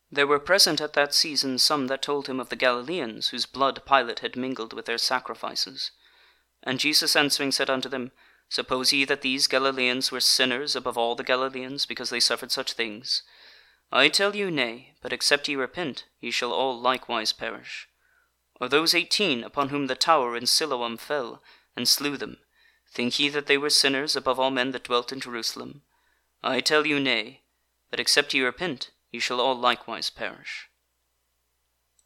There were present at that season some that told him of the Galileans, whose blood Pilate had mingled with their sacrifices. And Jesus answering said unto them, Suppose ye that these Galileans were sinners above all the Galileans, because they suffered such things? I tell you, nay, but except ye repent, ye shall all likewise perish. Or those 18 upon whom the tower in Siloam fell, and slew them, think ye that they were sinners above all men that dwelt in Jerusalem? I tell you, nay, but except ye repent, ye shall all likewise perish.